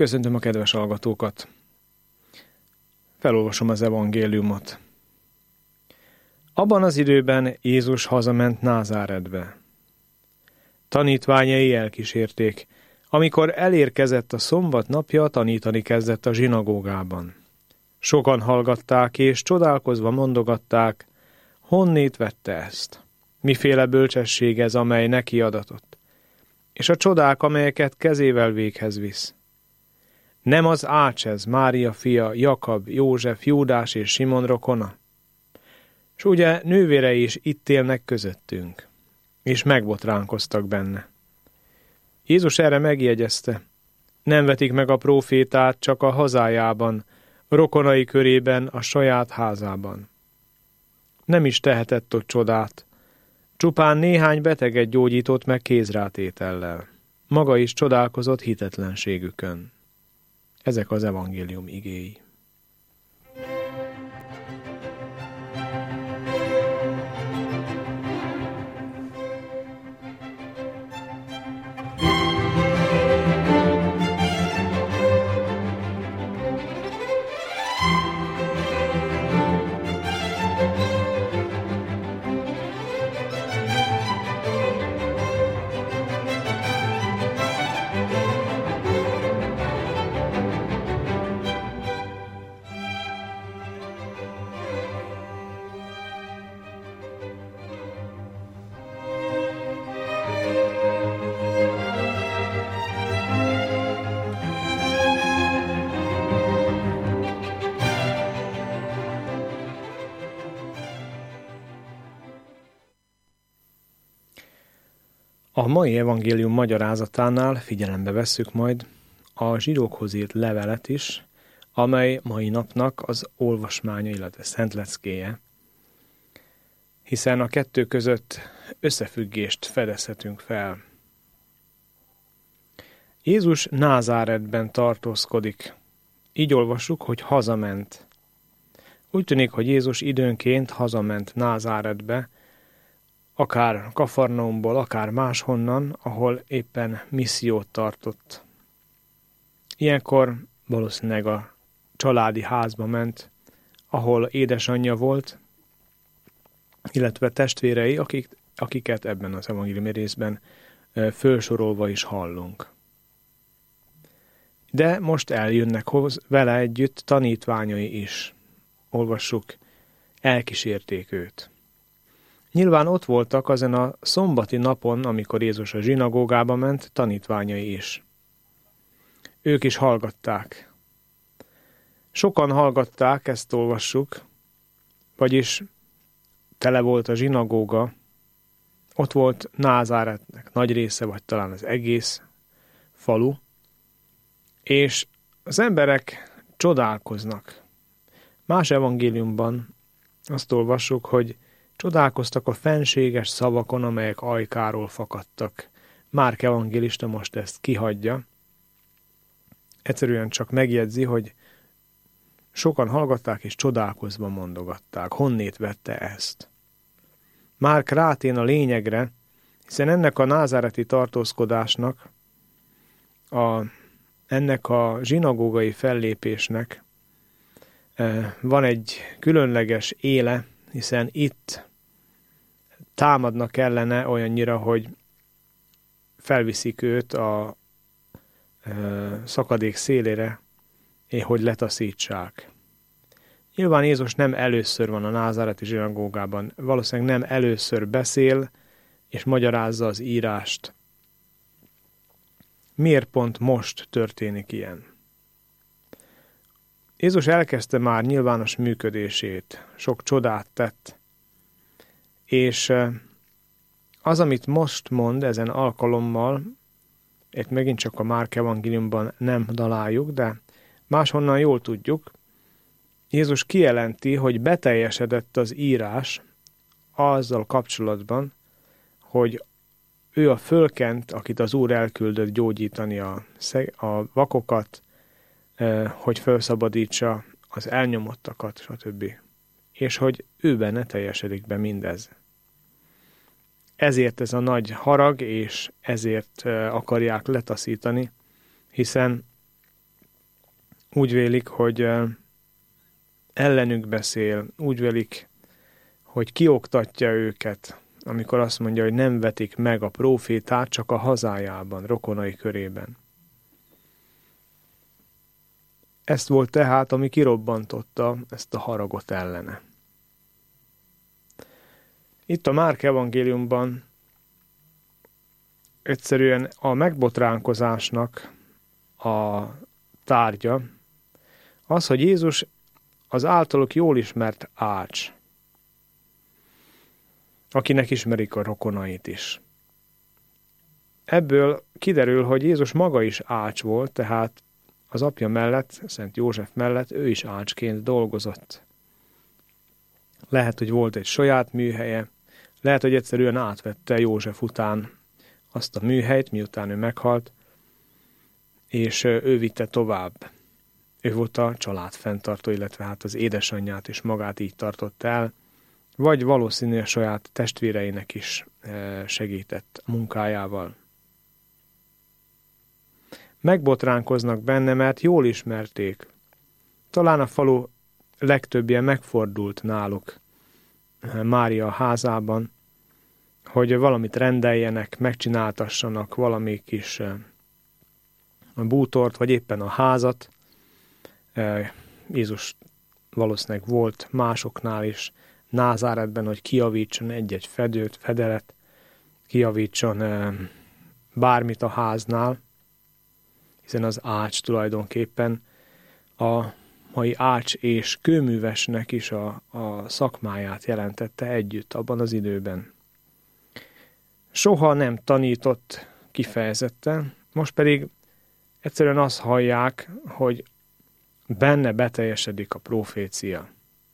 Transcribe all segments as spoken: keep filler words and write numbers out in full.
Köszöntöm a kedves hallgatókat! Felolvasom az evangéliumot. Abban az időben Jézus hazament Názáretbe. Tanítványai elkísérték. Amikor elérkezett a szombat napja, tanítani kezdett a zsinagógában. Sokan hallgatták, és csodálkozva mondogatták, honnét vette ezt? Miféle bölcsesség ez, amely neki adatott? És a csodák, amelyeket kezével véghez visz. Nem az Ács ez, Mária fia, Jakab, József, Júdás és Simon rokona? S ugye nővérei is itt élnek közöttünk, és megbotránkoztak benne. Jézus erre megjegyezte, nem vetik meg a prófétát csak a hazájában, rokonai körében, a saját házában. Nem is tehetett ott csodát, csupán néhány beteget gyógyított meg kézrátétellel. Maga is csodálkozott hitetlenségükön. Ezek az evangélium igéi. A mai evangélium magyarázatánál figyelembe vesszük majd a zsidókhoz írt levelet is, amely mai napnak az olvasmánya, illetve szentleckéje, hiszen a kettő között összefüggést fedezhetünk fel. Jézus Názáretben tartózkodik. Így olvassuk, hogy hazament. Úgy tűnik, hogy Jézus időnként hazament Názáretbe, akár Kafarnaumból, akár máshonnan, ahol éppen missziót tartott. Ilyenkor valószínűleg a családi házba ment, ahol édesanyja volt, illetve testvérei, akik, akiket ebben az evangéliumi részben fölsorolva is hallunk. De most eljönnek hoz, vele együtt tanítványai is. Olvassuk, elkísérték őt. Nyilván ott voltak azon a szombati napon, amikor Jézus a zsinagógába ment, tanítványai is. Ők is hallgatták. Sokan hallgatták, ezt olvassuk, vagyis tele volt a zsinagóga, ott volt Názáretnek nagy része, vagy talán az egész falu, és az emberek csodálkoznak. Más evangéliumban azt olvassuk, hogy csodálkoztak a fenséges szavakon, amelyek ajkáról fakadtak. Márk evangélista most ezt kihagyja. Egyszerűen csak megjegyzi, hogy sokan hallgatták és csodálkozva mondogatták. Honnét vette ezt? Márk rátén a lényegre, hiszen ennek a názáreti tartózkodásnak, a, ennek a zsinagógai fellépésnek e, van egy különleges éle, hiszen itt támadnak ellene olyannyira, hogy felviszik őt a e, szakadék szélére, és hogy letaszítsák. Nyilván Jézus nem először van a názáreti zsinagógában, valószínűleg nem először beszél, és magyarázza az írást. Miért pont most történik ilyen? Jézus elkezdte már nyilvános működését, sok csodát tett, és az, amit most mond ezen alkalommal, itt megint csak a Márk evangéliumban nem találjuk, de máshonnan jól tudjuk, Jézus kijelenti, hogy beteljesedett az írás azzal kapcsolatban, hogy ő a fölkent, akit az Úr elküldött gyógyítani a, a vakokat, hogy felszabadítsa az elnyomottakat, stb. És hogy ő benne teljesedik be mindez. Ezért ez a nagy harag, és ezért akarják letaszítani, hiszen úgy vélik, hogy ellenük beszél, úgy vélik, hogy kioktatja őket, amikor azt mondja, hogy nem vetik meg a prófétát csak a hazájában, rokonai körében. Ezt volt tehát, ami kirobbantotta ezt a haragot ellene. Itt a Márk evangéliumban egyszerűen a megbotránkozásnak a tárgya az, hogy Jézus az általuk jól ismert ács, akinek ismerik a rokonait is. Ebből kiderül, hogy Jézus maga is ács volt, tehát az apja mellett, Szent József mellett ő is ácsként dolgozott. Lehet, hogy volt egy saját műhelye, lehet, hogy egyszerűen átvette József után azt a műhelyt, miután ő meghalt, és ő vitte tovább. Ő volt a család fenntartó, illetve hát az édesanyját is magát így tartott el, vagy valószínűleg saját testvéreinek is segített a munkájával. Megbotránkoznak benne, mert jól ismerték. Talán a falu legtöbbje megfordult náluk Mária házában, hogy valamit rendeljenek, megcsináltassanak valami kis bútort, vagy éppen a házat. Jézus valószínűleg volt másoknál is Názáretben, hogy kijavítson egy-egy fedőt, fedelet, kijavítson bármit a háznál, hiszen az ács tulajdonképpen a mai ács és kőművesnek is a, a szakmáját jelentette együtt abban az időben. Soha nem tanított kifejezetten, most pedig egyszerűen azt hallják, hogy benne beteljesedik a profécia.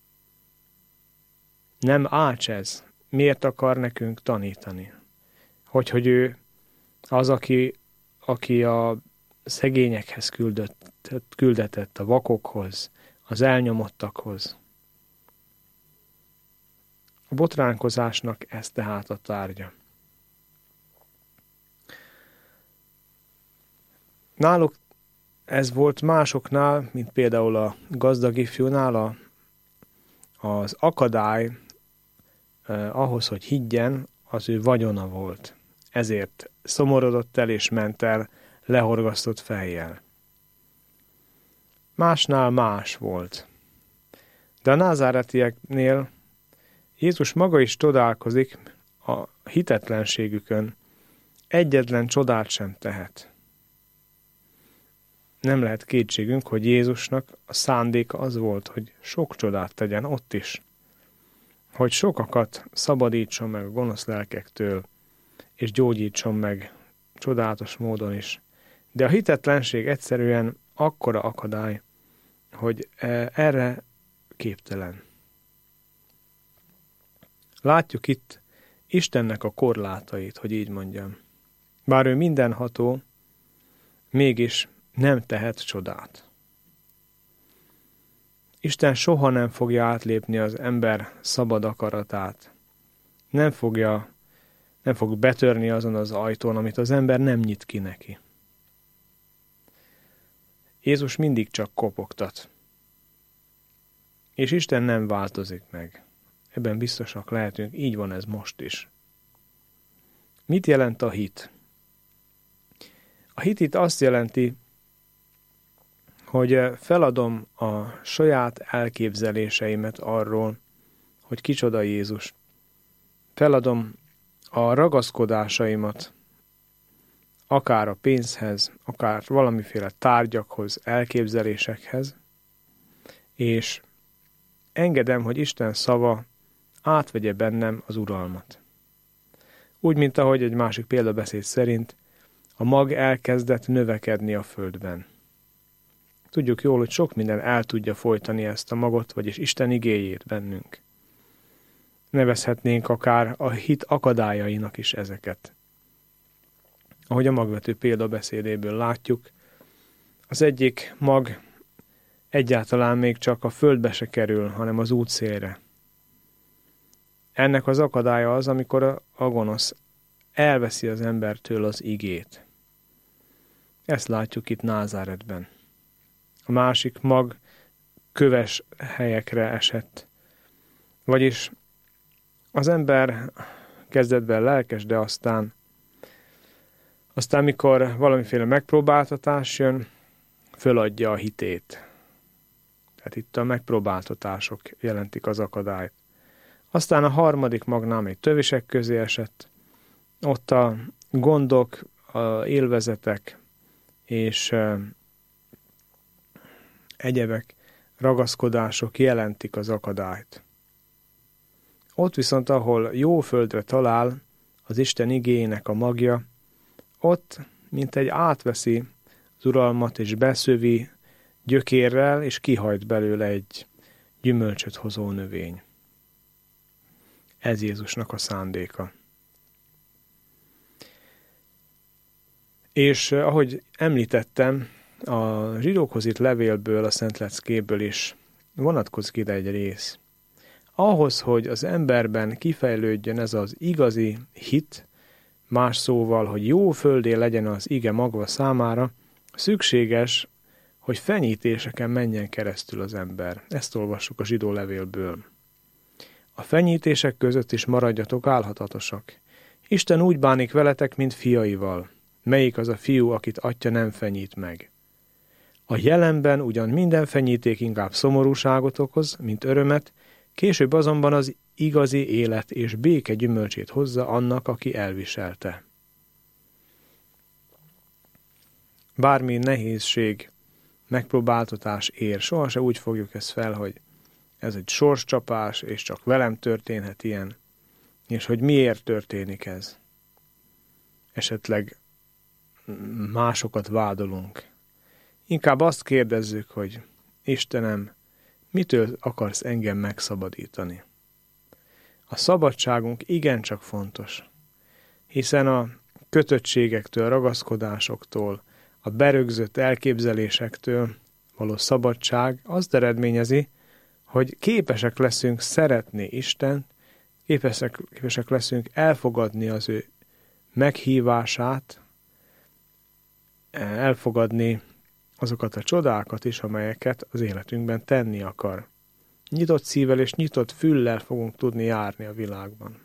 Nem ács ez. Miért akar nekünk tanítani? Hogy, hogy ő az, aki, aki a szegényekhez küldött, küldetett, a vakokhoz, az elnyomottakhoz. A botránkozásnak ez tehát a tárgya. Náluk ez volt másoknál, mint például a gazdag ifjúnál, a, az akadály eh, ahhoz, hogy higgyen, az ő vagyona volt. Ezért szomorodott el és ment el lehorgasztott fejjel. Másnál más volt. De a názáretieknél Jézus maga is csodálkozik a hitetlenségükön, egyetlen csodát sem tehet. Nem lehet kétségünk, hogy Jézusnak a szándéka az volt, hogy sok csodát tegyen ott is, hogy sokakat szabadítson meg a gonosz lelkektől, és gyógyítson meg csodálatos módon is. De a hitetlenség egyszerűen akkora akadály, hogy erre képtelen. Látjuk itt Istennek a korlátait, hogy így mondjam. Bár ő mindenható, mégis nem tehet csodát. Isten soha nem fogja átlépni az ember szabad akaratát. Nem fogja, nem fog betörni azon az ajtón, amit az ember nem nyit ki neki. Jézus mindig csak kopogtat. És Isten nem változik meg. Ebben biztosak lehetünk, így van ez most is. Mit jelent a hit? A hit itt azt jelenti, hogy feladom a saját elképzeléseimet arról, hogy kicsoda Jézus. Feladom a ragaszkodásaimat, akár a pénzhez, akár valamiféle tárgyakhoz, elképzelésekhez, és engedem, hogy Isten szava átvegye bennem az uralmat. Úgy, mint ahogy egy másik példabeszéd szerint a mag elkezdett növekedni a földben. Tudjuk jól, hogy sok minden el tudja folytani ezt a magot, vagyis Isten igéjét bennünk. Nevezhetnénk akár a hit akadályainak is ezeket. Ahogy a magvető példabeszédéből látjuk, az egyik mag egyáltalán még csak a földbe se kerül, hanem az útszélre. Ennek az akadálya az, amikor a, a gonosz elveszi az embertől az igét. Ezt látjuk itt Názáretben. a másik mag köves helyekre esett. Vagyis az ember kezdetben lelkes, de aztán, aztán mikor valamiféle megpróbáltatás jön, föladja a hitét. Tehát itt a megpróbáltatások jelentik az akadályt. Aztán a harmadik magnál egy tövisek közé esett. Ott a gondok, a élvezetek és egyebek, ragaszkodások jelentik az akadályt. Ott viszont, ahol jó földre talál az Isten igéjének a magja, ott, mint egy átveszi az uralmat és beszövi gyökérrel, és kihajt belőle egy gyümölcsöt hozó növény. Ez Jézusnak a szándéka. És ahogy említettem, a zsidókhoz írt levélből, a Szent Leckéből is vonatkozik ide egy rész. Ahhoz, hogy az emberben kifejlődjön ez az igazi hit, más szóval, hogy jó földé legyen az ige magva számára, szükséges, hogy fenyítéseken menjen keresztül az ember. Ezt olvassuk a zsidó levélből. A fenyítések között is maradjatok álhatatosak. Isten úgy bánik veletek, mint fiaival. Melyik az a fiú, akit atya nem fenyít meg? A jelenben ugyan minden fenyíték inkább szomorúságot okoz, mint örömet, később azonban az igazi élet és béke gyümölcsét hozza annak, aki elviselte. Bármi nehézség, megpróbáltatás ér, sohasem úgy fogjuk ezt fel, hogy ez egy sorscsapás, és csak velem történhet ilyen, és hogy miért történik ez. Esetleg másokat vádolunk. Inkább azt kérdezzük, hogy Istenem, mitől akarsz engem megszabadítani? A szabadságunk igencsak fontos, hiszen a kötöttségektől, a ragaszkodásoktól, a berögzött elképzelésektől való szabadság azt eredményezi, hogy képesek leszünk szeretni Istent, képesek, képesek leszünk elfogadni az ő meghívását, elfogadni azokat a csodákat is, amelyeket az életünkben tenni akar. Nyitott szívvel és nyitott füllel fogunk tudni járni a világban.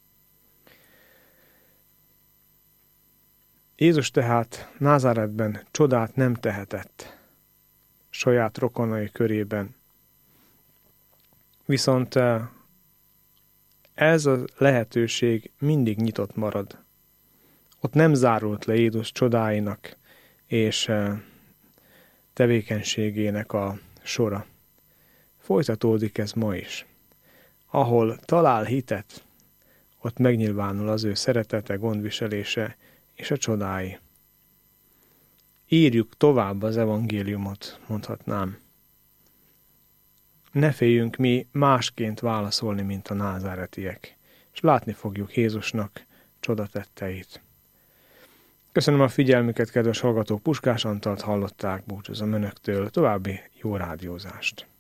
Jézus tehát Názáretben csodát nem tehetett saját rokonai körében. Viszont ez a lehetőség mindig nyitott marad. Ott nem zárult le Jézus csodáinak és tevékenységének a sora. Folytatódik ez ma is. Ahol talál hitet, ott megnyilvánul az ő szeretete, gondviselése és a csodái. Írjuk tovább az evangéliumot, mondhatnám. Ne féljünk mi másként válaszolni, mint a názáretiek, és látni fogjuk Jézusnak csodatetteit. Köszönöm a figyelmüket, kedves hallgatók, Puskás Antalt hallották, búcsúzom önöktől, további jó rádiózást.